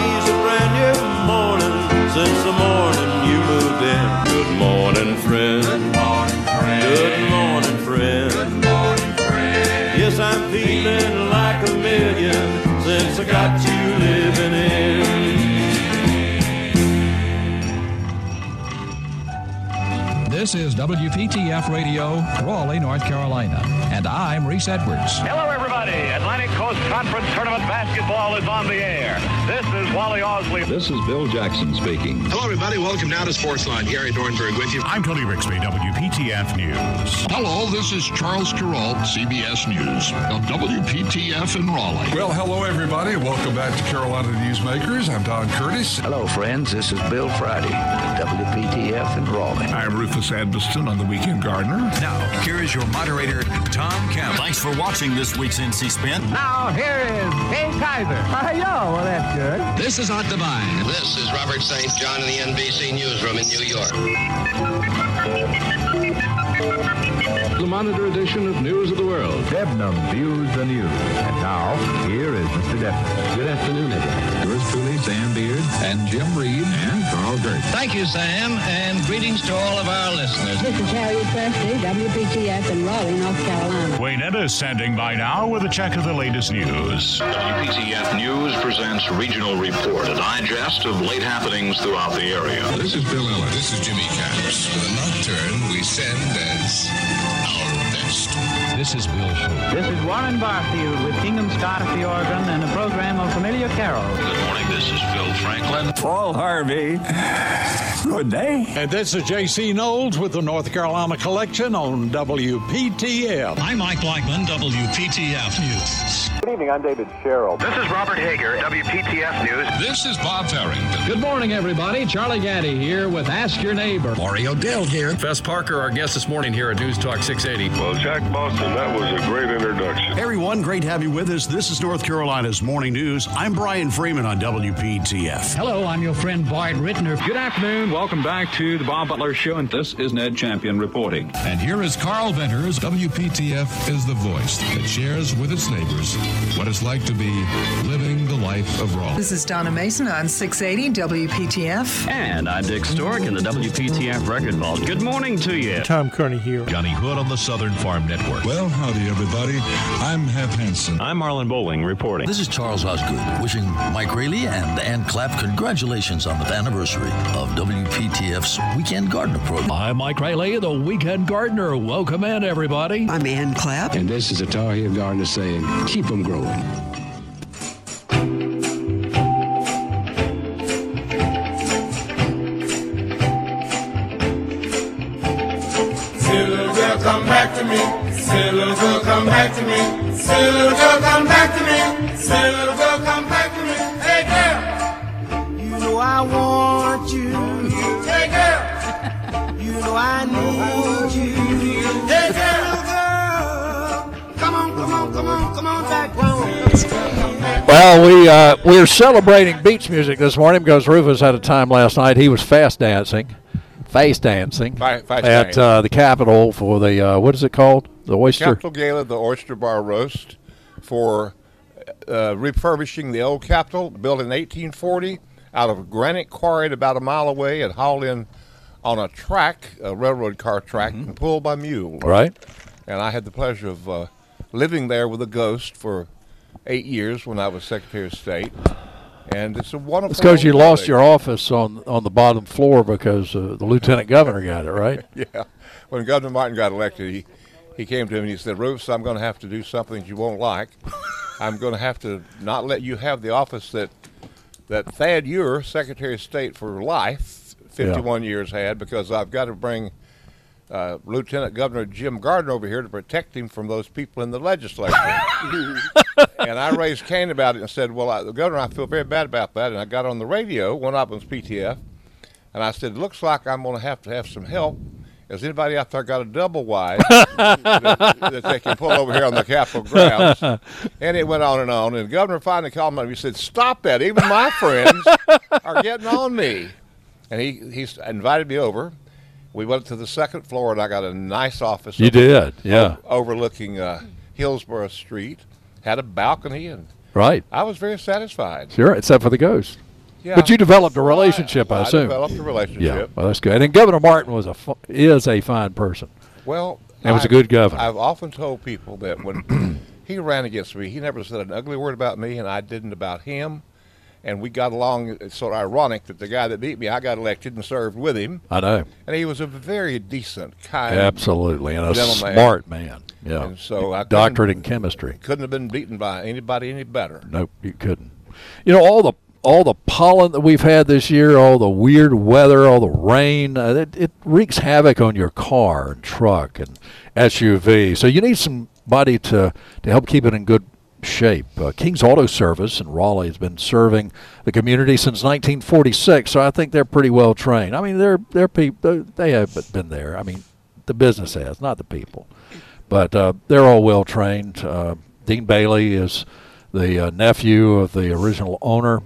sees a brand new morning since the morning you moved in. Good morning, friend. Good morning, friend. Good morning, friend. Good morning, friend. Yes, I'm feeling like a million since I got you living in. This is WPTF Radio, Raleigh, North Carolina, and I'm Reese Edwards. Hello, everybody. Atlantic Coast Conference Tournament basketball is on the air. This is Wally Osley. This is Bill Jackson speaking. Hello, everybody. Welcome now to Sportsline. Gary Dornberg with you. I'm Tony Rixby, WPTF News. Hello, this is Charles Kuralt, CBS News, of WPTF in Raleigh. Well, hello, everybody. Welcome back to Carolina Newsmakers. I'm Don Curtis. Hello, friends. This is Bill Friday, WPTF in Raleigh. I'm Rufus Edmiston on the Weekend Gardener. Now, here is your moderator, Tom Campbell. Thanks for watching this week's NC Spin. Now, here is Kay Kaiser. Hi-yo, well, that's good. This is Art Divine. This is Robert St. John in the NBC Newsroom in New York. The Monitor edition of News of the World. Debnam views the news. And now, here is Mr. Debnam. Good afternoon, everyone. Yours truly, Sam Beard, and Jim Reed, and Carl Gert. Thank you, Sam, and greetings to all of our listeners. This is Harriet Presley, WPTF in Raleigh, North Carolina. Wayne Etta is standing by now with a check of the latest news. WPTF News presents Regional Report, a digest of late happenings throughout the area. This is Bill Ellis. This is Jimmy Caps. For the nocturne, we send as our best. This is Bill Hope. This is Warren Barfield with Kingdom Scott at the organ and a program of familiar carols. Good morning, this is Phil Franklin. Paul Harvey. Good day. And this is J.C. Knowles with the North Carolina Collection on WPTF. I'm Mike Blackman, WPTF News. Good evening, I'm David Sherrill. This is Robert Hager, WPTF News. This is Bob Farrington. Good morning, everybody. Charlie Gaddy here with Ask Your Neighbor. Mario Dell here. Fess Parker, our guest this morning here at News Talk 680. Well, Jack Boston, that was a great introduction. Hey, everyone, great to have you with us. This is North Carolina's Morning News. I'm Brian Freeman on WPTF. Hello, I'm your friend Bart Rittner. Good afternoon. Welcome back to the Bob Butler Show, and this is Ned Champion reporting. And here is Carl Venters. WPTF is the voice that shares with its neighbors what it's like to be living the life of Raleigh. This is Donna Mason on 680 WPTF. And I'm Dick Stork in the WPTF Record Vault. Good morning to you. Tom Kearney here. Johnny Hood on the Southern Farm Network. Well, howdy, everybody. I'm Hap Hansen. I'm Marlon Bowling reporting. This is Charles Osgood wishing Mike Raley and Ann Clapp congratulations on the anniversary of WPTF's Weekend Gardener program. I'm Mike Raley, the Weekend Gardener. Welcome in, everybody. I'm Ann Clapp. And this is a Tar Heel Gardener saying, keep them growing. Say, little girl, come back to me. Say, little girl, come back to me. Say, little girl, come back to me. Say, little girl, come back to me. Hey, girl, you know I want you. Hey, girl, you know I need you. Hey, girl, come on, come on, come on, come on back home. Well, we're celebrating beach music this morning because Rufus had a time last night. He was face dancing at the Capitol for the, what is it called? The Oyster? Capitol Gala, the Oyster Bar Roast for refurbishing the old Capitol, built in 1840 out of granite quarried about a mile away and hauled in on a track, a railroad car track, and pulled by mule. Right. And I had the pleasure of living there with a ghost for 8 years when I was Secretary of State. And it's a wonderful. It's because you lost your office on the bottom floor because the lieutenant governor got it, right? Yeah. When Governor Martin got elected, he came to him and he said, Rufus, I'm going to have to do something you won't like. I'm going to have to not let you have the office that Thad Ure, Secretary of State for life, 51 years had, because I've got to bring Lieutenant Governor Jim Gardner over here to protect him from those people in the legislature. And I raised Cain about it and said, well, Governor, I feel very bad about that. And I got on the radio, one of them was PTF, and I said, looks like I'm going to have some help. Has anybody out there got a double wide that they can pull over here on the Capitol grounds? And it went on. And the governor finally called me and he said, stop that. Even my friends are getting on me. And he invited me over. We went to the second floor, and I got a nice office. You did, yeah. Overlooking Hillsborough Street. Had a balcony. And right. I was very satisfied. Sure, except for the ghost. Yeah. But you developed a relationship, I assume. I developed a relationship. Yeah, well, that's good. And Governor Martin is a fine person. Well, and was a good governor. I've often told people that when he ran against me, he never said an ugly word about me, and I didn't about him. And we got along. It's sort of ironic that the guy that beat me, I got elected and served with him. I know. And he was a very decent, kind, absolutely, and a gentleman. Smart man. Yeah. And so I doctorate in chemistry. Couldn't have been beaten by anybody any better. Nope, you couldn't. You know, all the pollen that we've had this year, all the weird weather, all the rain, it wreaks havoc on your car and truck and SUV. So you need somebody to help keep it in good shape. King's Auto Service in Raleigh has been serving the community since 1946, so I think they're pretty well trained. I mean, they're people, they have been there. I mean, the business has, not the people. But they're all well trained. Dean Bailey is the nephew of the original owner,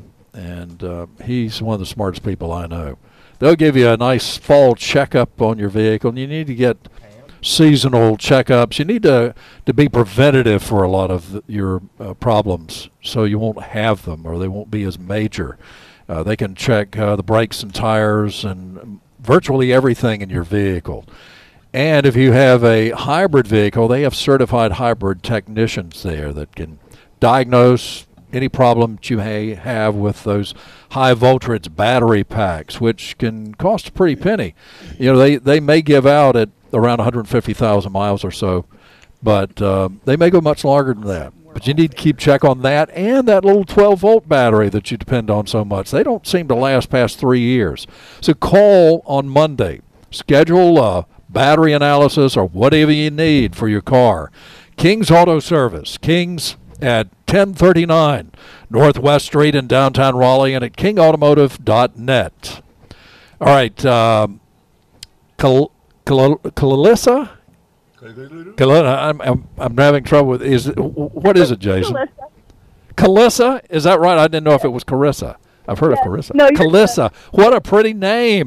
and he's one of the smartest people I know. They'll give you a nice fall checkup on your vehicle, and you need to get seasonal checkups. You need to be preventative for a lot of your problems, so you won't have them or they won't be as major. They can check the brakes and tires and virtually everything in your vehicle. And if you have a hybrid vehicle, they have certified hybrid technicians there that can diagnose any problem that you may have with those high voltage battery packs, which can cost a pretty penny. You know, they may give out at around 150,000 miles or so, but they may go much longer than that. But you need to keep check on that and that little 12-volt battery that you depend on so much. They don't seem to last past 3 years. So call on Monday. Schedule a battery analysis or whatever you need for your car. King's Auto Service. King's at 1039 Northwest Street in downtown Raleigh and at kingautomotive.net. All right. Calissa? I'm having trouble with what is it, Jason? Calissa? Is that right? I didn't know if it was Carissa. I've heard of Carissa. No, Calissa. What a pretty name.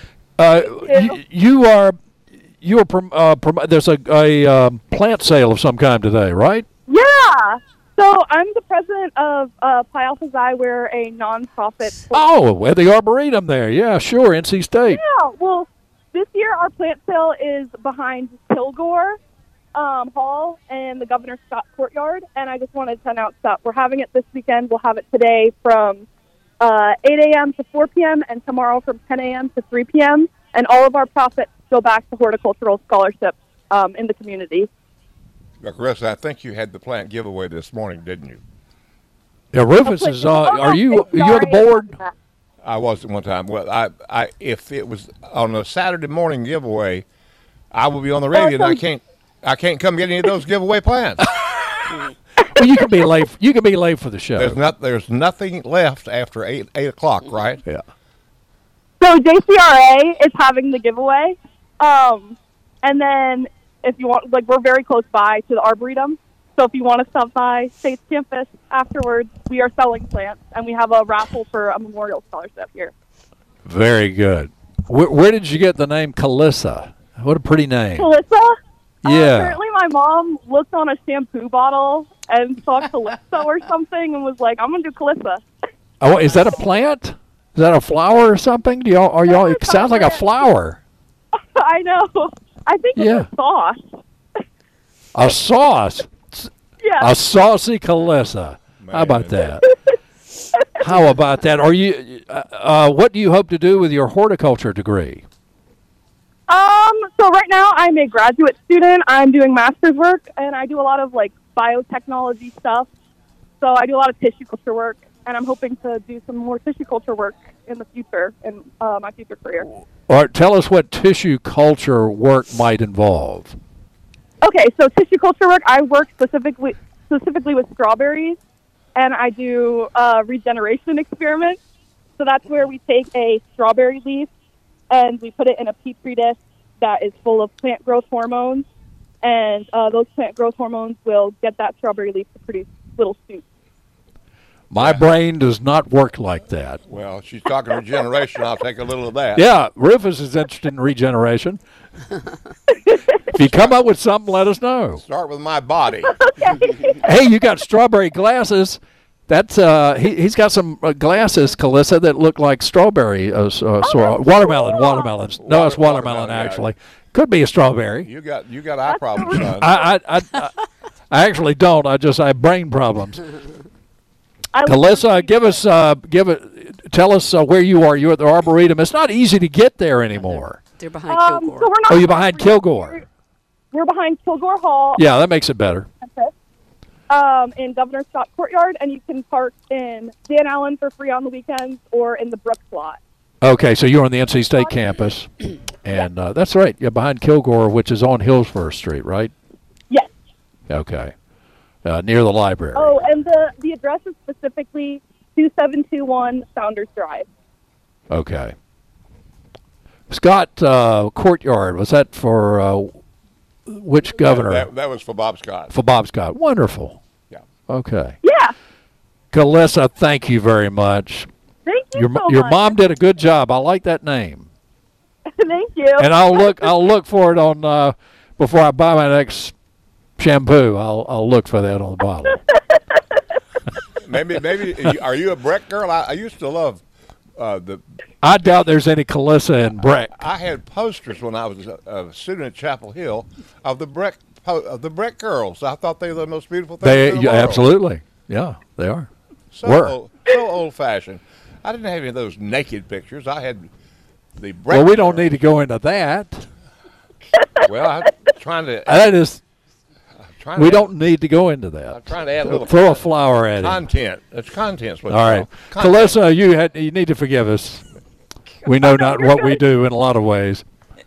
You are there's a plant sale of some kind today, right? Yeah. So I'm the president of Pi Alpha Xi. We're a nonprofit. Oh, at the Arboretum there. Yeah, sure, NC State. Yeah, well, this year our plant sale is behind Kilgore Hall and the Governor Scott Courtyard, and I just wanted to announce that we're having it this weekend. We'll have it today from 8 a.m. to 4 p.m. and tomorrow from 10 a.m. to 3 p.m., and all of our profits go back to horticultural scholarships in the community. Carissa, I think you had the plant giveaway this morning, didn't you? Yeah, Rufus is. Are you on the board? I was at one time. Well, I if it was on a Saturday morning giveaway, I will be on the radio, and I can't come get any of those giveaway plants. Well, you can be late. You can be late for the show. There's nothing left after 8 o'clock, right? Yeah. So JCRA is having the giveaway, and then if you want, we're very close by to the Arboretum. So if you want to stop by State's campus afterwards, we are selling plants, and we have a raffle for a memorial scholarship here. Very good. Where did you get the name Calissa? What a pretty name. Calissa? Yeah. Apparently my mom looked on a shampoo bottle and saw Calypso or something and was like, I'm going to do Calissa. Oh, is that a plant? Is that a flower or something? It sounds like a flower. I know. I think it's a sauce. A sauce? Yeah. A saucy Calissa. Man. How about that? How about that? Are you? What do you hope to do with your horticulture degree? So right now I'm a graduate student. I'm doing master's work, and I do a lot of biotechnology stuff. So I do a lot of tissue culture work, and I'm hoping to do some more tissue culture work in the future, in my future career. All right, tell us what tissue culture work might involve. Okay, so tissue culture work, I work specifically with strawberries, and I do regeneration experiments. So that's where we take a strawberry leaf and we put it in a petri dish that is full of plant growth hormones, and those plant growth hormones will get that strawberry leaf to produce little shoots. My brain does not work like that. Well, she's talking regeneration. I'll take a little of that. Yeah, Rufus is interested in regeneration. If you come up with something, let us know. Start with my body. Okay. Hey, you got strawberry glasses. That's he's got some glasses, Calissa, that look like strawberry, watermelon. No, it's watermelon actually. Could be a strawberry. You got eye problems, son. I actually don't. I have brain problems. Calissa, tell us where you are. You're at the Arboretum. It's not easy to get there anymore. They're behind Kilgore. So you're behind Kilgore. We're behind Kilgore Hall. Yeah, that makes it better. In Governor Scott Courtyard, and you can park in Dan Allen for free on the weekends or in the Brooks lot. Okay, so you're on the NC State campus, and that's right. You're behind Kilgore, which is on Hillsborough Street, right? Yes. Okay, near the library. Oh, and the address is specifically 2721 Founders Drive. Okay. Scott Courtyard, was that for which governor? That was for Bob Scott. For Bob Scott. Wonderful. Yeah. Okay. Yeah. Calissa, thank you very much. Thank you Your much. mom did a good job. I like that name. Thank you. And I'll look for it on before I buy my next shampoo. I'll look for that on the bottle. maybe are you a Breck girl? I used to love I doubt there's any Calissa in Breck. I had posters when I was a student at Chapel Hill of the Breck girls. I thought they were the most beautiful things in the world. Absolutely. Yeah, they are. So old-fashioned. I didn't have any of those naked pictures. I had the Breck. Well, we don't need to go into that. Well, I'm trying to. That is. We don't need to go into that. I'm trying to add a little. Throw a flower at it. Content. It's content's what. All right, Calissa, you need to forgive us. We know not what we do in a lot of ways.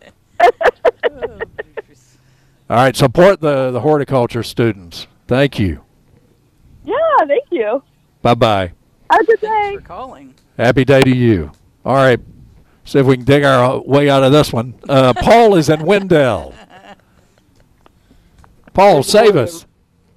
All right, support the horticulture students. Thank you. Yeah, thank you. Bye-bye. Have a good day. Thanks for calling. Happy day to you. All right, see if we can dig our way out of this one. Paul is in Wendell. Paul, save us.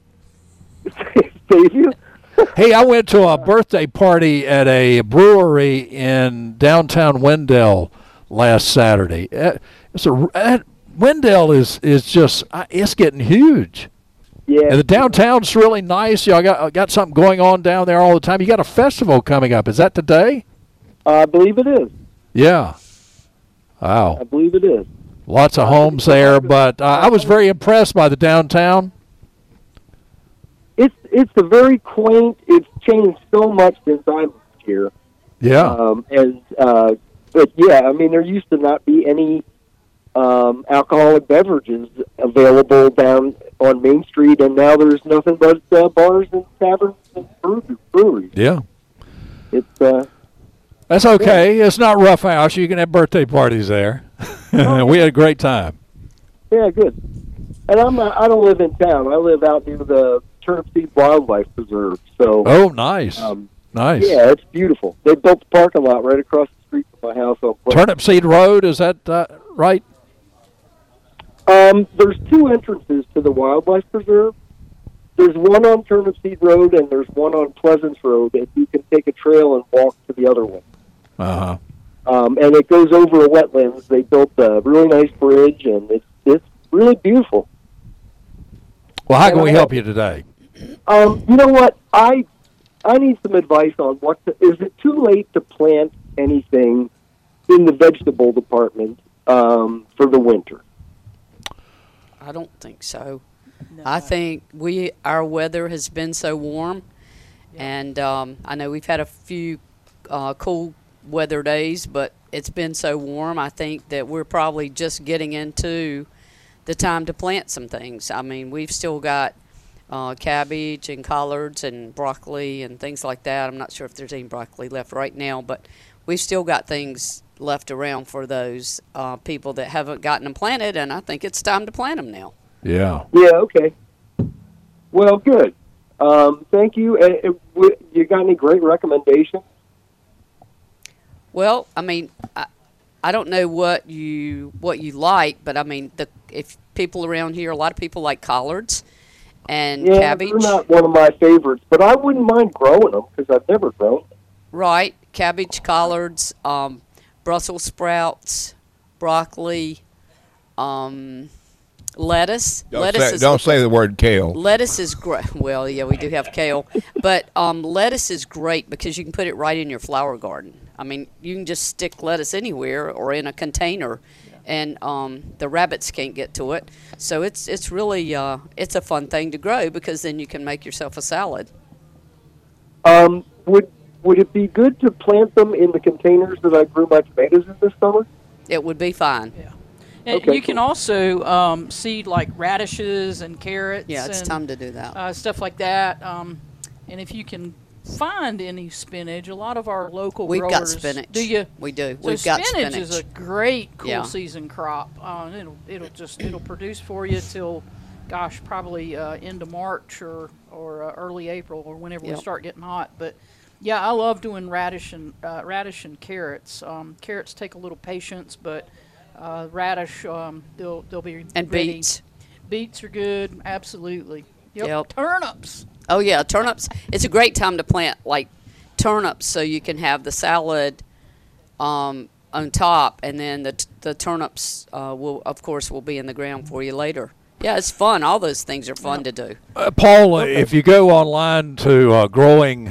Save you? Hey, I went to a birthday party at a brewery in downtown Wendell last Saturday. Wendell is just it's getting huge. Yeah. And the downtown's really nice. Y'all got something going on down there all the time. You got a festival coming up. Is that today? I believe it is. Yeah. Wow. I believe it is. Lots of homes there, but I was very impressed by the downtown. It's a very quaint. It's changed so much since I moved here. Yeah. But yeah, I mean, there used to not be any alcoholic beverages available down on Main Street, and now there's nothing but bars and taverns and breweries. Yeah. It's that's okay. It's not Rough House. You can have birthday parties there. We had a great time. Yeah, good. And I don't live in town. I live out near the Turnip Seed Wildlife Preserve. So. Oh, nice. Nice. Yeah, it's beautiful. They built the parking lot right across the street from my house. Turnip Seed Road, is that right? There's two entrances to the Wildlife Preserve. There's one on Turnip Seed Road, and there's one on Pleasance Road, and you can take a trail and walk to the other one. Uh-huh. And it goes over a wetlands. They built a really nice bridge, and it's really beautiful. Well, how can we help you today? You know what? I need some advice on is it too late to plant anything in the vegetable department for the winter? I don't think so. No. I think our weather has been so warm, and I know we've had a few cool weather days, but it's been so warm. I think that we're probably just getting into the time to plant some things. I mean, we've still got cabbage and collards and broccoli and things like that. I'm not sure if there's any broccoli left right now, but we've still got things left around for those people that haven't gotten them planted, and I think it's time to plant them now. Yeah. Yeah, okay. Well, good. Thank you. You got any great recommendations? Well, I mean, I don't know what you like, but I mean, if people around here, a lot of people like collards and cabbage. They're not one of my favorites, but I wouldn't mind growing them because I've never grown them. Right, cabbage, collards, Brussels sprouts, broccoli, Lettuce. Don't say the word kale. Lettuce is great. Well, yeah, we do have kale, but lettuce is great because you can put it right in your flower garden. I mean, you can just stick lettuce anywhere or in a container, and the rabbits can't get to it. So it's really it's a fun thing to grow because then you can make yourself a salad. Would it be good to plant them in the containers that I grew my tomatoes in this summer? It would be fine. Yeah. And you can also seed like radishes and carrots. Yeah, it's time to do that. Stuff like that. And if you can find any spinach, a lot of our local We've growers. got spinach. Do you? We do. So We've got spinach spinach. is a great cool Yeah. season crop. It'll produce for you till, gosh, probably into March or early April or whenever we start getting hot. But yeah, I love doing radish and carrots. Carrots take a little patience, but radish they'll be And ready. beets. Beets are good, absolutely. Yep. Turnips. Oh yeah, turnips. It's a great time to plant like turnips so you can have the salad on top, and then the turnips will be in the ground for you later. Yeah, it's fun. All those things are fun to do. Paul, if you go online to growing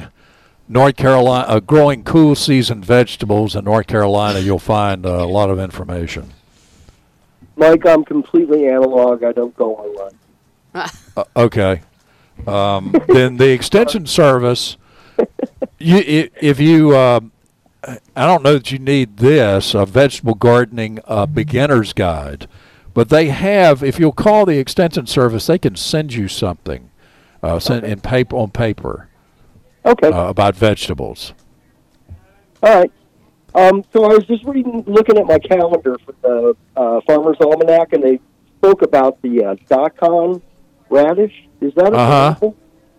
cool season vegetables in North Carolina, you'll find a lot of information. Mike, I'm completely analog. I don't go online. Okay. Then the extension service, if you, I don't know that you need this, a vegetable gardening beginner's guide, but they have, if you'll call the extension service, they can send you something on paper about vegetables. All right. So I was just looking at my calendar for the Farmer's Almanac, and they spoke about the daikon radish. Is that available?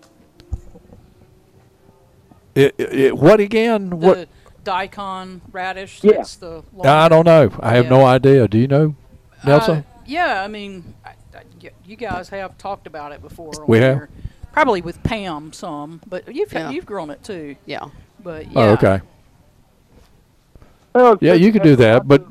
What again? The daikon radish. Yeah. That's the I don't know. I have no idea. Do you know, Nelson? Yeah, I mean, you guys have talked about it before. We have? Here. Probably with Pam some, but you've grown it too. Yeah. But yeah. Oh, okay. Yeah, you can do that, but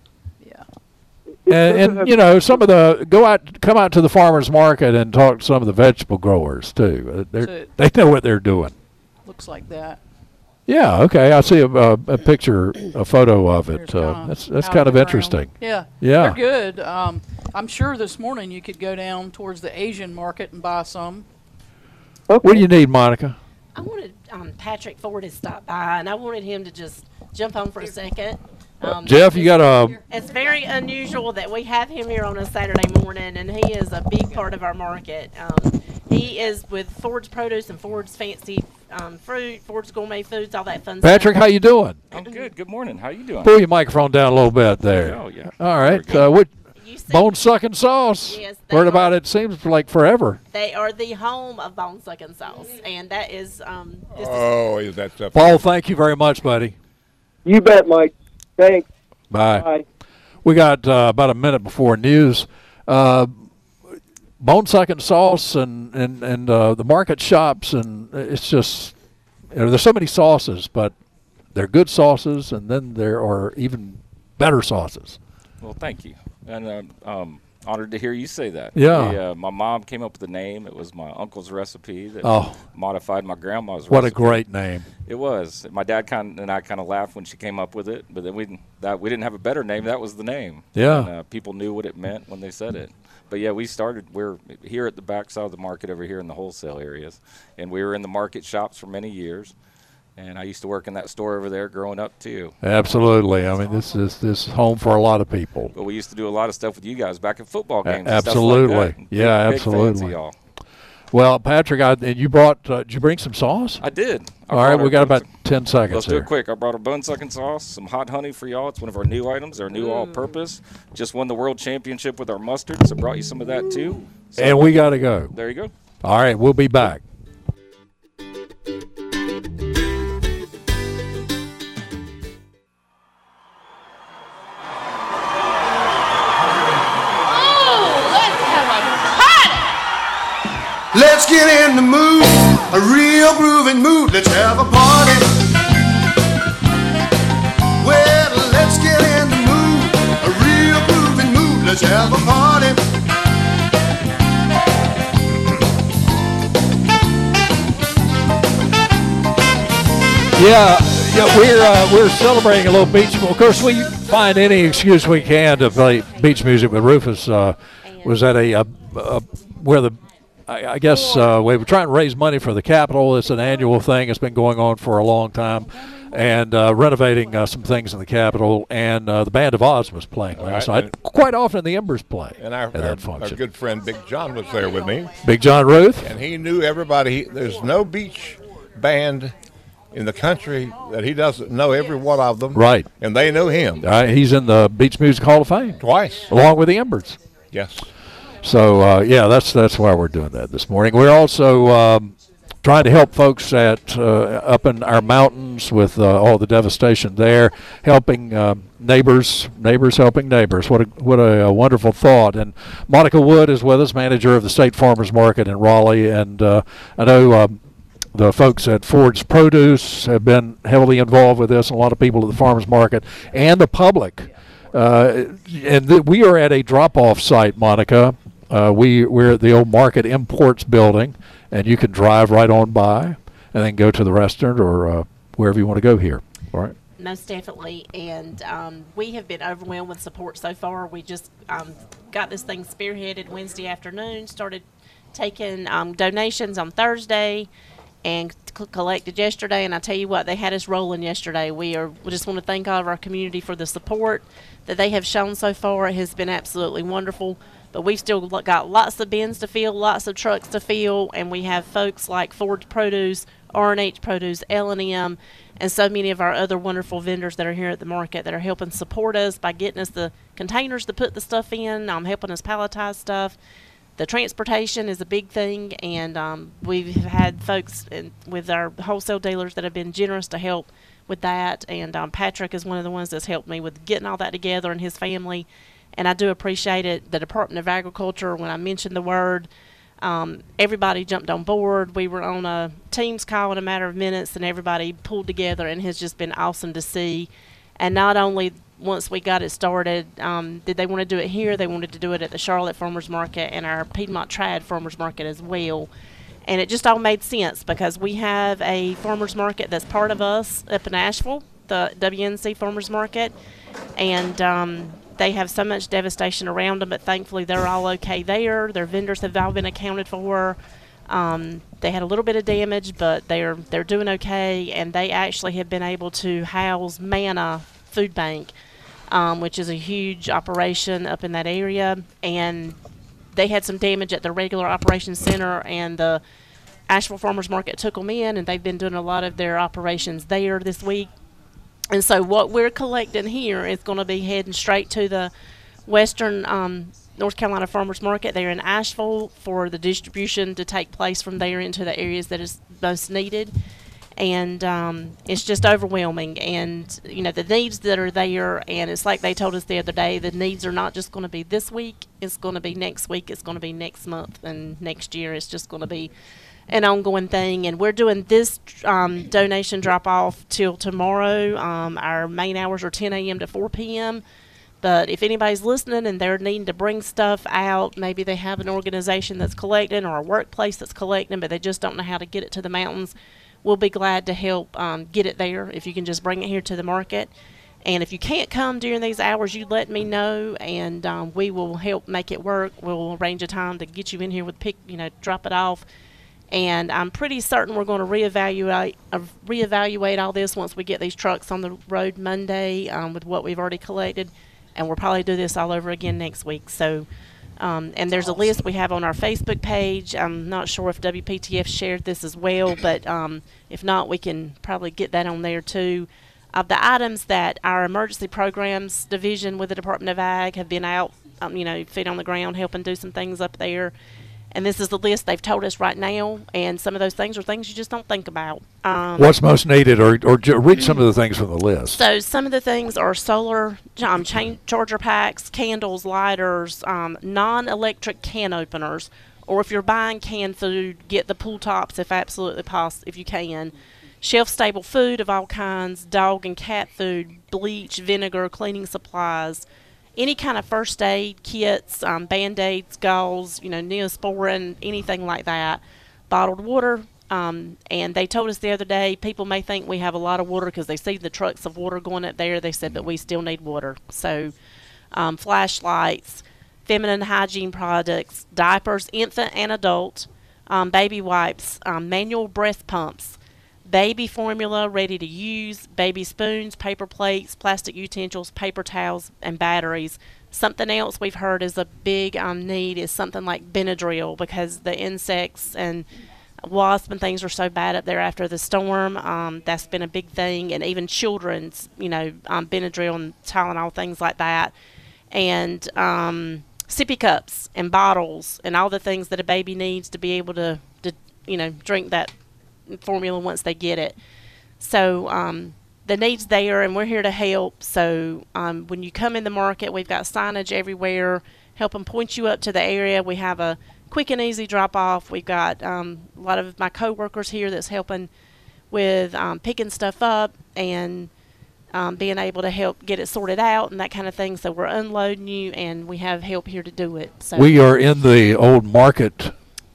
and you know, come out to the farmers market and talk to some of the vegetable growers too. They know what they're doing. Looks like that. Yeah. Okay. I see a picture, a photo of it. That's kind of interesting. Yeah. Yeah. They're good. I'm sure this morning you could go down towards the Asian market and buy some. What do you need, Monica? I wanted Patrick Ford to stop by, and I wanted him to just jump on for a second. Jeff, you got a... It's very unusual that we have him here on a Saturday morning, and he is a big part of our market. He is with Ford's Produce and Ford's Fancy Fruit, Ford's Gourmet Foods, all that fun Patrick, stuff. how you doing? I'm good. Good morning. How you doing? Pull your microphone down a little bit there. Oh, yeah. All right. Bone-sucking sauce. Yes, Heard about it seems like forever. They are the home of bone sucking sauce, and that is is that stuff? Paul, thank you very much, buddy. You bet, Mike. Thanks. Bye. Bye. We got about a minute before news. Bone-sucking sauce and the market shops, and it's just, there's so many sauces, but they're good sauces, and then there are even better sauces. Well, thank you. And honored to hear you say that. Yeah. My mom came up with the name. It was my uncle's recipe that modified my grandma's recipe. What a great name. It was. My dad and I kind of laughed when she came up with it, but then we didn't have a better name. That was the name. Yeah. And, people knew what it meant when they said it. But, yeah, we're here at the backside of the market over here in the wholesale areas, and we were in the market shops for many years. And I used to work in that store over there growing up, too. Absolutely. I mean, this is home for a lot of people. But we used to do a lot of stuff with you guys back at football games. Absolutely. And stuff like that. Yeah, big absolutely. Fans of y'all. Well, Patrick, and you brought, did you bring some sauce? I did. All right, we got about 10 seconds Let's here. do it quick. I brought a bone-sucking sauce, some hot honey for y'all. It's one of our new items, our new all-purpose. Just won the world championship with our mustard, so brought you some of that, too. So And we got to go. There you go. All right, we'll be back. Let's get in the mood, a real grooving mood. Let's have a party. Well, let's get in the mood, a real grooving mood. Let's have a party. Yeah, we're celebrating a little beach. Of course, we find any excuse we can to play beach music. But Rufus was at where I guess we were trying to raise money for the Capitol. It's an annual thing. It's been going on for a long time, and renovating some things in the Capitol. And the Band of Oz was playing last night. Quite often the Embers play and at that function. Our good friend Big John was there with me. Big John Ruth. And he knew everybody. There's no beach band in the country that he doesn't know every one of them. Right. And they know him. He's in the Beach Music Hall of Fame. Twice. Along with the Embers. Yes. So, that's why we're doing that this morning. We're also trying to help folks up in our mountains with all the devastation there, helping neighbors helping neighbors. What a wonderful thought. And Monica Wood is with us, manager of the State Farmers Market in Raleigh. And I know the folks at Ford's Produce have been heavily involved with this, and a lot of people at the farmers market and the public. We are at a drop-off site, Monica. We're at the old Market Imports building, and you can drive right on by and then go to the restaurant or wherever you want to go here. All right. Most definitely, and we have been overwhelmed with support so far. We just got this thing spearheaded Wednesday afternoon, started taking donations on Thursday, and collected yesterday. And I tell you what, they had us rolling yesterday. We just want to thank all of our community for the support that they have shown so far. It has been absolutely wonderful. But we've still got lots of bins to fill, lots of trucks to fill, and we have folks like Ford's Produce, R&H Produce, L&M, and so many of our other wonderful vendors that are here at the market that are helping support us by getting us the containers to put the stuff in, helping us palletize stuff. The transportation is a big thing, and we've had folks with our wholesale dealers that have been generous to help with that. And Patrick is one of the ones that's helped me with getting all that together, and his family. And I do appreciate it. The Department of Agriculture, when I mentioned the word, everybody jumped on board. We were on a Teams call in a matter of minutes, and everybody pulled together, and has just been awesome to see. And not only once we got it started, did they want to do it here, they wanted to do it at the Charlotte Farmers Market and our Piedmont Trad Farmers Market as well. And it just all made sense because we have a farmers market that's part of us up in Asheville, the WNC Farmers Market, and they have so much devastation around them, but thankfully they're all okay there. Their vendors have all been accounted for. They had a little bit of damage, but they're doing okay, and they actually have been able to house Manna Food Bank, which is a huge operation up in that area. And they had some damage at the regular operations center, and the Asheville Farmers Market took them in, and they've been doing a lot of their operations there this week. And so what we're collecting here is going to be heading straight to the Western North Carolina Farmers Market there in Asheville for the distribution to take place from there into the areas that is most needed. And it's just overwhelming. And, you know, the needs that are there, and it's like they told us the other day, the needs are not just going to be this week. It's going to be next week. It's going to be next month and next year. It's just going to be an ongoing thing. And we're doing this donation drop-off till tomorrow. Our main hours are 10 a.m. to 4 p.m., but if anybody's listening and they're needing to bring stuff out, maybe they have an organization that's collecting or a workplace that's collecting, but they just don't know how to get it to the mountains, we'll be glad to help get it there if you can just bring it here to the market. And if you can't come during these hours, you let me know, and we will help make it work. We'll arrange a time to get you in here with drop it off. And I'm pretty certain we're going to reevaluate all this once we get these trucks on the road Monday with what we've already collected. And we'll probably do this all over again next week. So, and there's a list we have on our Facebook page. I'm not sure if WPTF shared this as well, but if not, we can probably get that on there too. Of the items that our emergency programs division with the Department of Ag have been out, feet on the ground, helping do some things up there. And this is the list they've told us right now, and some of those things are things you just don't think about. What's most needed, or read some of the things from the list. So some of the things are solar charger packs, candles, lighters, non-electric can openers, or if you're buying canned food, get the pull tops if absolutely possible, if you can. Shelf-stable food of all kinds, dog and cat food, bleach, vinegar, cleaning supplies, any kind of first aid kits, Band-Aids, gauze, Neosporin, anything like that. Bottled water, And they told us the other day, people may think we have a lot of water because they see the trucks of water going up there. They said, but we still need water. So flashlights, feminine hygiene products, diapers, infant and adult, baby wipes, manual breast pumps, baby formula ready to use, baby spoons, paper plates, plastic utensils, paper towels, and batteries. Something else we've heard is a big need is something like Benadryl, because the insects and wasps and things are so bad up there after the storm. That's been a big thing, and even children's, Benadryl and Tylenol, things like that. And sippy cups and bottles and all the things that a baby needs to be able to drink that formula once they get it. So the need's there, and we're here to help. So when you come in the market, we've got signage everywhere, helping point you up to the area. We have a quick and easy drop-off. We've got a lot of my co-workers here that's helping with picking stuff up and being able to help get it sorted out and that kind of thing. So we're unloading you, and we have help here to do it. So we are in the old market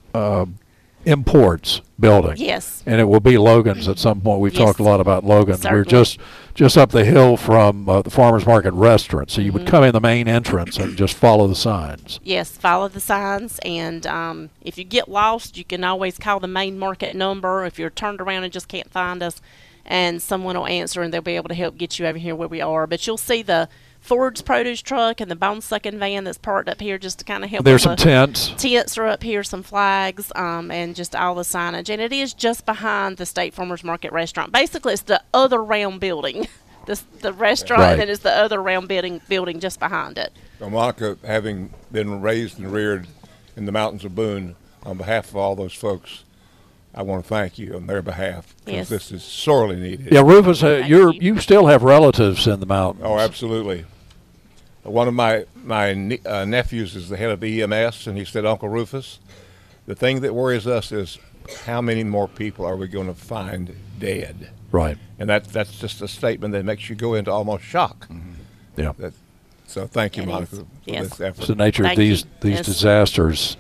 imports building. Yes. And it will be Logan's at some point. We've talked a lot about Logan's. Certainly. We're just up the hill from the Farmers Market restaurant. So you would come in the main entrance and just follow the signs. Yes, follow the signs. And if you get lost, you can always call the main market number. If you're turned around and just can't find us, and someone will answer, and they'll be able to help get you over here where we are. But you'll see the Ford's produce truck and the bone-sucking van that's parked up here just to kind of help. There's some tents. Tents are up here, some flags, and just all the signage. And it is just behind the State Farmers Market restaurant. Basically, it's the other round building. The restaurant, Right. and then it's the other round building just behind it. So Monica, having been raised and reared in the mountains of Boone, on behalf of all those folks, I want to thank you on their behalf, because Yes. this is sorely needed. Yeah, Rufus, you still have relatives in the mountains. Oh, absolutely. One of my nephews is the head of EMS, and he said, Uncle Rufus, the thing that worries us is how many more people are we going to find dead? Right. And that's just a statement that makes you go into almost shock. Yeah. So thank you, Monica, for this effort. It's the nature of these disasters.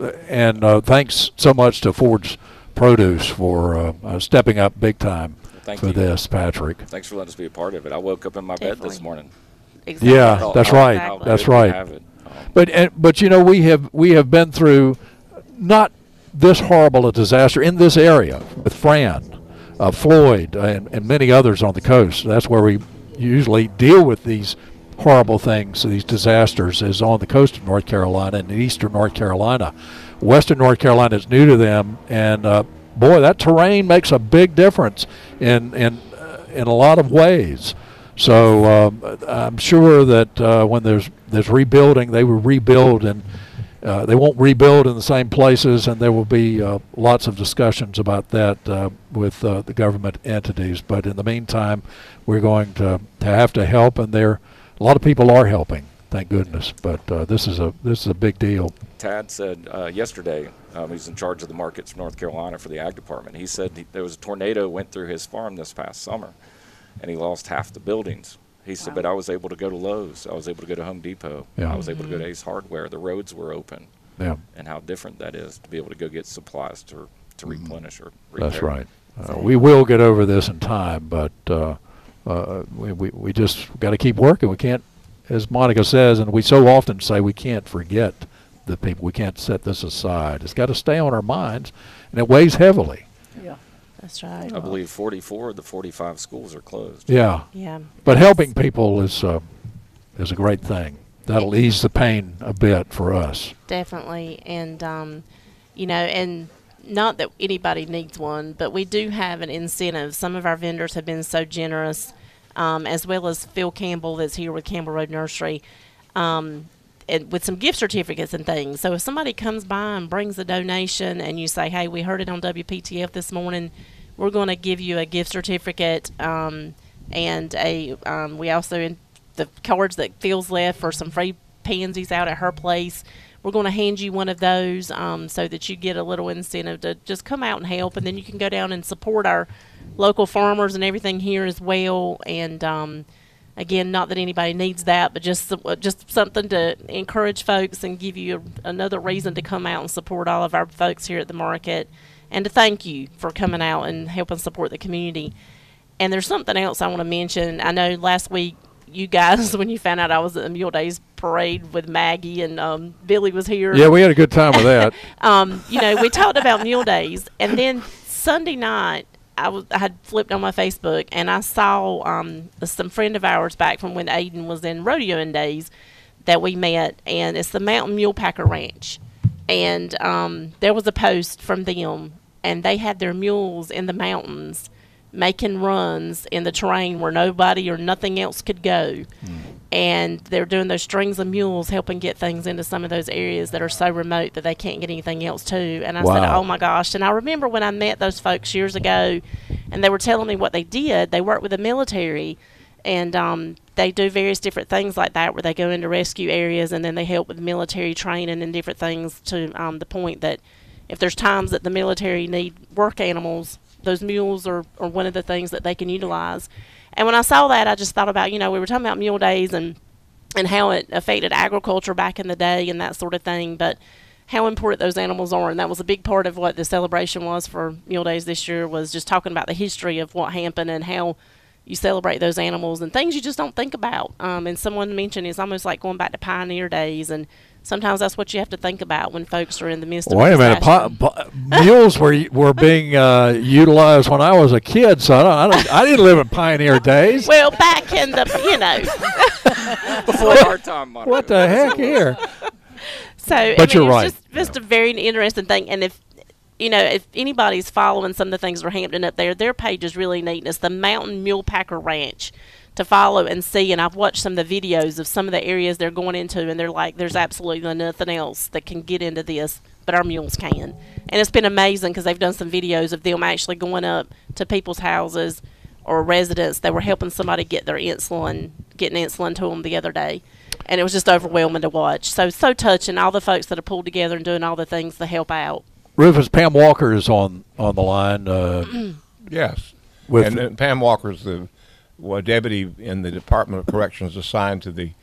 And thanks so much to Ford's Produce for stepping up big time Thank for you. this, Patrick. Thanks for letting us be a part of it. I woke up in my bed this morning. Exactly. Yeah, that's right. That's Good to right. have it. But we have been through not this horrible a disaster in this area with Fran, Floyd, and many others on the coast. That's where we usually deal with these horrible things, these disasters, is on the coast of North Carolina and in eastern North Carolina. Western North Carolina is new to them, and boy, that terrain makes a big difference in a lot of ways. So I'm sure that when there's rebuilding, they will rebuild, and they won't rebuild in the same places, and there will be lots of discussions about that with the government entities. But in the meantime, we're going to have to help, and a lot of people are helping, thank goodness. But this is a big deal. Tad said yesterday, he's in charge of the markets for North Carolina for the ag department. He said there was a tornado went through his farm this past summer, and he lost half the buildings. He said, but I was able to go to Lowe's. I was able to go to Home Depot. Yeah. I was able to go to Ace Hardware. The roads were open. Yeah. And how different that is to be able to go get supplies to replenish or repair. That's right. We will get over this in time, but we just got to keep working. We can't, as Monica says, and we so often say, we can't forget the people. We can't set this aside. It's got to stay on our minds, and it weighs heavily. Yeah, that's right. I believe 44 of the 45 schools are closed. Yeah. Yeah. But helping people is a great thing. That'll ease the pain a bit for us. Definitely. And, and not that anybody needs one, but we do have an incentive. Some of our vendors have been so generous, as well as Phil Campbell that's here with Campbell Road Nursery, and with some gift certificates and things. So if somebody comes by and brings a donation and you say, hey, we heard it on WPTF this morning, we're going to give you a gift certificate, and we also, in the cards that Phil's left for some free pansies out at her place, we're going to hand you one of those so that you get a little incentive to just come out and help, and then you can go down and support our local farmers and everything here as well. And again, not that anybody needs that, but just something to encourage folks and give you another reason to come out and support all of our folks here at the market. and to thank you for coming out and helping support the community. And there's something else I want to mention. I know last week you guys, when you found out I was at the Mule Days parade with Maggie and Billy was here. Yeah, we had a good time with that. We talked about Mule Days, and then Sunday night I had flipped on my Facebook and I saw some friend of ours back from when Aiden was in rodeoing days that we met, and it's the Mountain Mule Packer Ranch. And there was a post from them, and they had their mules in the mountains making runs in the terrain where nobody or nothing else could go. And they're doing those strings of mules helping get things into some of those areas that are so remote that they can't get anything else to. And I said, oh my gosh. And I remember when I met those folks years ago, and they were telling me what they did. They work with the military, and they do various different things like that where they go into rescue areas, and then they help with military training and different things, to the point that if there's times that the military need work animals, those mules are one of the things that they can utilize. And when I saw that, I just thought about, we were talking about Mule Days and how it affected agriculture back in the day and that sort of thing, but how important those animals are. And that was a big part of what the celebration was for Mule Days this year, was just talking about the history of what happened and how you celebrate those animals and things you just don't think about. And someone mentioned it's almost like going back to pioneer days, and sometimes that's what you have to think about when folks are in the midst of Wait a minute. Mules were being utilized when I was a kid, so I didn't live in pioneer days. Well, back in the, before our time. What the heck here? So, but you're right. It's just a very interesting thing. And if anybody's following some of the things that are happening up there, their page is really neat. And it's the Mountain Mule Packer Ranch to follow and see. And I've watched some of the videos of some of the areas they're going into, and they're like, there's absolutely nothing else that can get into this, but our mules can. And it's been amazing because they've done some videos of them actually going up to people's houses or residents that were helping somebody get their insulin, getting insulin to them the other day. And it was just overwhelming to watch. So touching, all the folks that are pulled together and doing all the things to help out. Rufus, Pam Walker is on the line. Yes. And Pam Walker is the deputy in the Department of Corrections assigned to the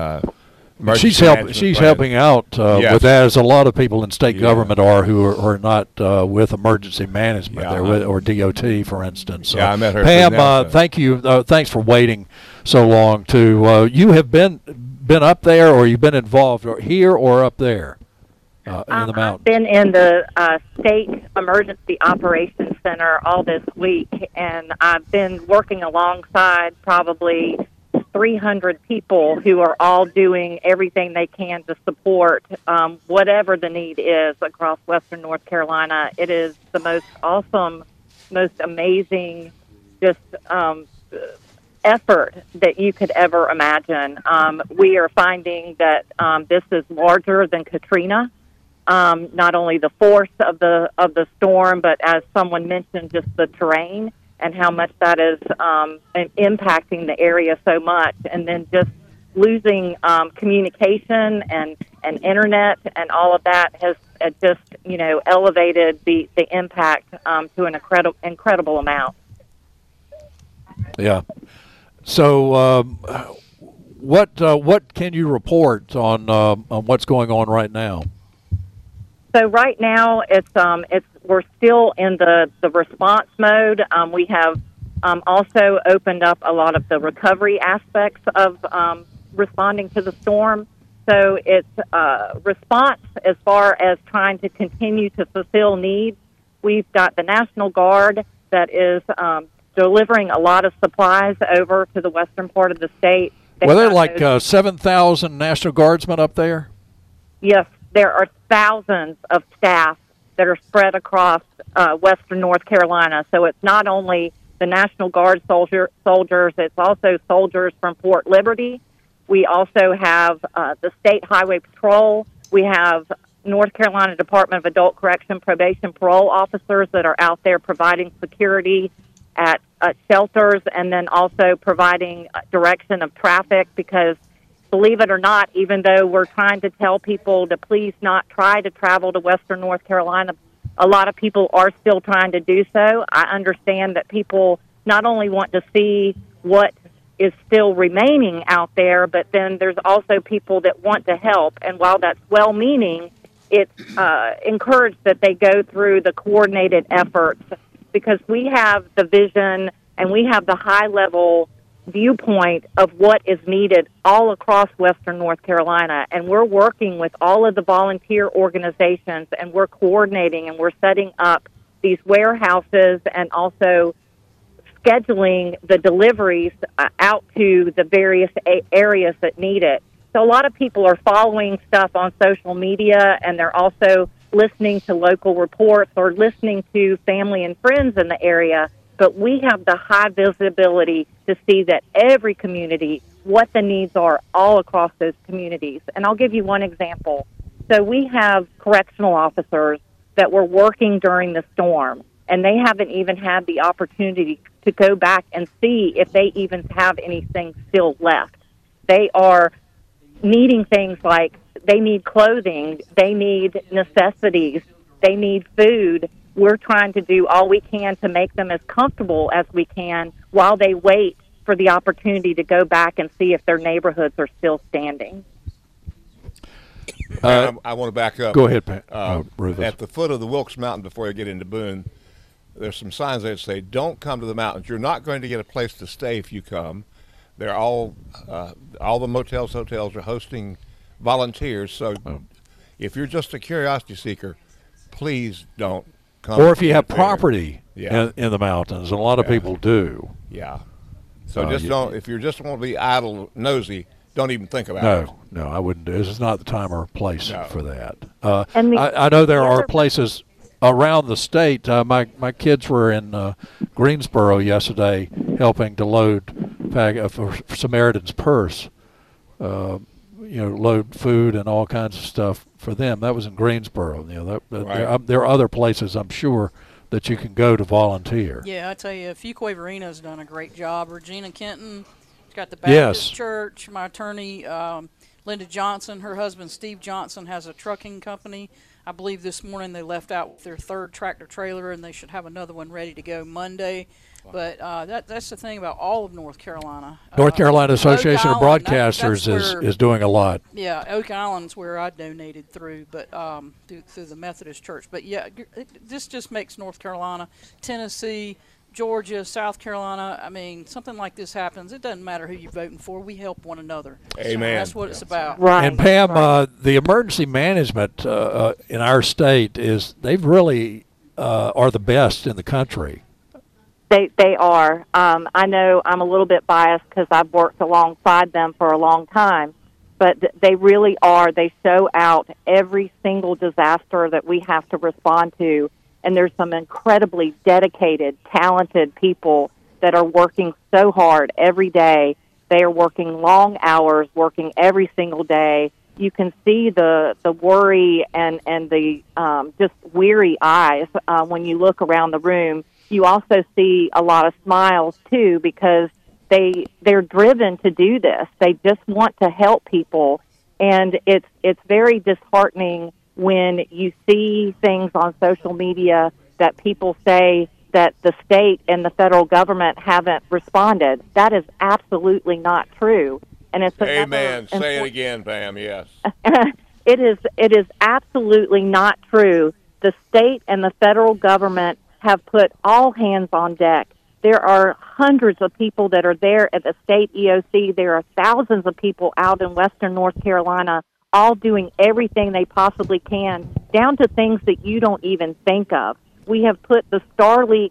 She's helping out with that, as a lot of people in state government are who are not with emergency management or DOT, for instance. I met her. Pam, thank you. Thanks for waiting so long. You have been up there, or you've been involved here or up there in the mountains? I've been in the State Emergency Operations Center all this week, and I've been working alongside probably 300 people who are all doing everything they can to support whatever the need is across Western North Carolina. It is the most awesome, most amazing, just effort that you could ever imagine. We are finding that this is larger than Katrina. Not only the force of the storm, but as someone mentioned, just the terrain and how much that is impacting the area so much. And then just losing communication and internet and all of that has just, elevated the impact to an incredible amount. Yeah. So what can you report on what's going on right now? So right now, we're still in the response mode. We have also opened up a lot of the recovery aspects of responding to the storm. So it's response as far as trying to continue to fulfill needs. We've got the National Guard that is delivering a lot of supplies over to the western part of the state. Well, there are like 7,000 National Guardsmen up there? Yes. There are thousands of staff that are spread across western North Carolina. So it's not only the National Guard soldiers, it's also soldiers from Fort Liberty. We also have the State Highway Patrol. We have North Carolina Department of Adult Correction Probation Parole officers that are out there providing security at shelters, and then also providing direction of traffic, because believe it or not, even though we're trying to tell people to please not try to travel to western North Carolina, a lot of people are still trying to do so. I understand that people not only want to see what is still remaining out there, but then there's also people that want to help. And while that's well-meaning, it's encouraged that they go through the coordinated efforts, because we have the vision and we have the high-level viewpoint of what is needed all across Western North Carolina, and we're working with all of the volunteer organizations, and we're coordinating, and we're setting up these warehouses and also scheduling the deliveries out to the various areas that need it. So a lot of people are following stuff on social media, and they're also listening to local reports or listening to family and friends in the area. But we have the high visibility to see that every community, what the needs are all across those communities. And I'll give you one example. So we have correctional officers that were working during the storm, and they haven't even had the opportunity to go back and see if they even have anything still left. They are needing things like they need clothing, they need necessities, they need food. We're trying to do all we can to make them as comfortable as we can while they wait for the opportunity to go back and see if their neighborhoods are still standing. I want to back up. Go ahead, Pat. At the foot of the Wilkes Mountain before you get into Boone, there's some signs that say, don't come to the mountains. You're not going to get a place to stay if you come. They're all the motels, hotels are hosting volunteers. So if you're just a curiosity seeker, please don't come. Or if you have property in the mountains, and a lot of people do. Yeah. So just don't, if you just want to be idle, nosy, don't even think about it. No, I wouldn't do it. This is not the time or place for that. And I know there are places around the state. My kids were in Greensboro yesterday helping to load for Samaritan's Purse, load food and all kinds of stuff for them. That was in Greensboro. There are other places, I'm sure, that you can go to volunteer. Yeah, I tell you, Fuquay-Varina's done a great job. Regina Kenton, she's got the Baptist Church. My attorney, Linda Johnson, her husband Steve Johnson has a trucking company. I believe this morning they left out with their third tractor trailer, and they should have another one ready to go Monday. But that's the thing about all of North Carolina. North Carolina Association of Broadcasters is doing a lot. Yeah, Oak Island's where I donated through, but through the Methodist Church. But yeah, this just makes North Carolina, Tennessee, Georgia, South Carolina. I mean, something like this happens. It doesn't matter who you're voting for. We help one another. Amen. So that's what it's about. Right. And Pam, the emergency management in our state they've really are the best in the country. They are. I know I'm a little bit biased because I've worked alongside them for a long time, but they really are. They show out every single disaster that we have to respond to, and there's some incredibly dedicated, talented people that are working so hard every day. They are working long hours, working every single day. You can see the worry and the just weary eyes when you look around the room. You also see a lot of smiles, too, because they're driven to do this. They just want to help people, and it's very disheartening when you see things on social media that people say that the state and the federal government haven't responded. That is absolutely not true. And it's Amen. Say it again, Pam, yes. It is absolutely not true. The state and the federal government have put all hands on deck. There are hundreds of people that are there at the state EOC. There are thousands of people out in Western North Carolina all doing everything they possibly can, down to things that you don't even think of. We have put the Starlink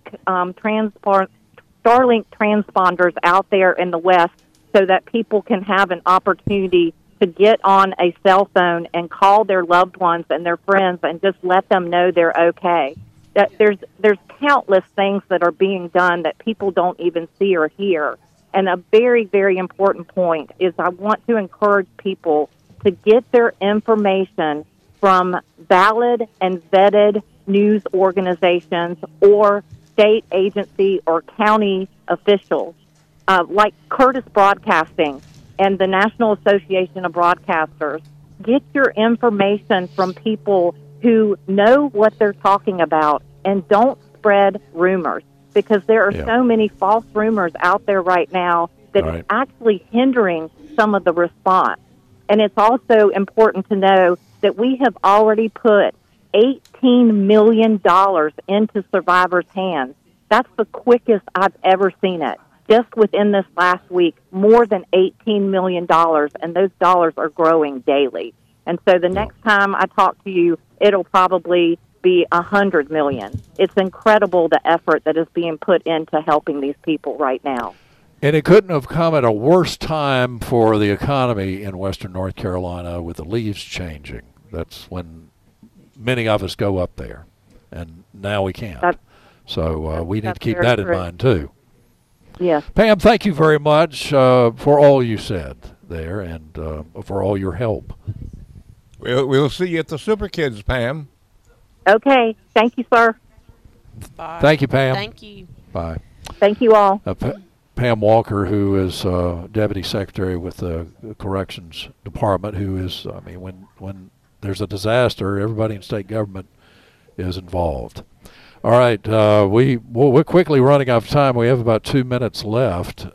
transponders out there in the West so that people can have an opportunity to get on a cell phone and call their loved ones and their friends and just let them know they're okay. That there's countless things that are being done that people don't even see or hear. And a very, very important point is I want to encourage people to get their information from valid and vetted news organizations or state agency or county officials, like Curtis Broadcasting and the National Association of Broadcasters. Get your information from people who know what they're talking about, and don't spread rumors, because there are so many false rumors out there right now that is actually hindering some of the response. And it's also important to know that we have already put $18 million into survivors' hands. That's the quickest I've ever seen it. Just within this last week, more than $18 million, and those dollars are growing daily. And so the next time I talk to you, it'll probably be $100 million. It's incredible the effort that is being put into helping these people right now. And it couldn't have come at a worse time for the economy in Western North Carolina with the leaves changing. That's when many of us go up there, and now we can't. So we need to keep that in mind, too. Yes. Pam, thank you very much for all you said there and for all your help. We'll see you at the Super Kids, Pam. Okay. Thank you, sir. Bye. Thank you, Pam. Thank you. Bye. Thank you all. Pam Walker, who is Deputy Secretary with the Corrections Department, who is, I mean, when there's a disaster, everybody in state government is involved. All right, we're quickly running out of time. We have about 2 minutes left.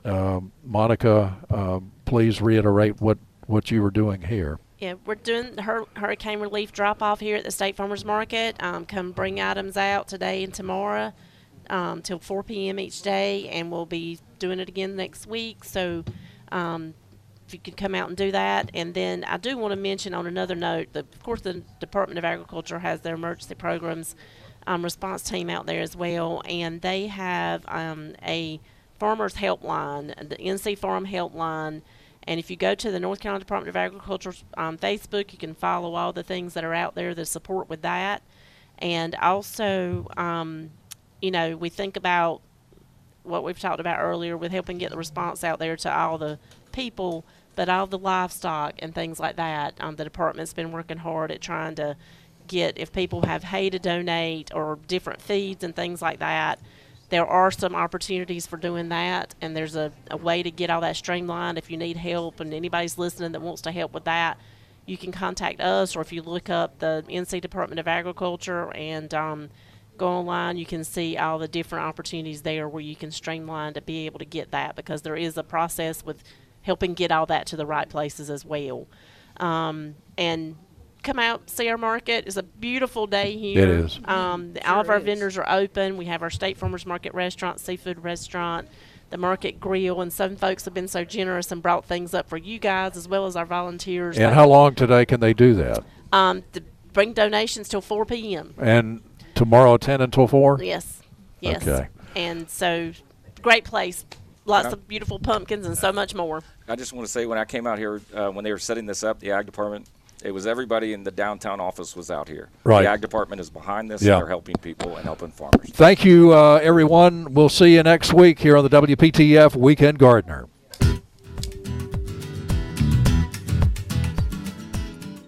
Monica, please reiterate what you were doing here. Yeah, we're doing the hurricane relief drop-off here at the State Farmers Market. Come bring items out today and tomorrow till 4 p.m. each day, and we'll be doing it again next week. So if you could come out and do that. And then I do want to mention on another note that, of course, the Department of Agriculture has their emergency programs response team out there as well, and they have a farmers helpline, the NC Farm helpline. And if you go to the North Carolina Department of Agriculture Facebook, you can follow all the things that are out there that support with that. And also, we think about what we've talked about earlier with helping get the response out there to all the people, but all the livestock and things like that. The department's been working hard at trying to get, if people have hay to donate or different feeds and things like that, there are some opportunities for doing that, and there's a way to get all that streamlined. If you need help and anybody's listening that wants to help with that, you can contact us, or if you look up the NC Department of Agriculture and go online, you can see all the different opportunities there where you can streamline to be able to get that, because there is a process with helping get all that to the right places as well. And come out, see our market. It's a beautiful day here. It is. All of our vendors are open. We have our State Farmers Market restaurant, seafood restaurant, the Market Grill, and some folks have been so generous and brought things up for you guys as well as our volunteers. And how long today can they do that? To bring donations till 4 p.m. And tomorrow 10 until 4? Yes. Yes. Okay. And so, great place. Lots of beautiful pumpkins and so much more. I just want to say, when I came out here, when they were setting this up, the Ag Department, it was everybody in the downtown office was out here. Right. The Ag Department is behind this, Yeah. and they're helping people and helping farmers. Thank you, everyone. We'll see you next week here on the WPTF Weekend Gardener.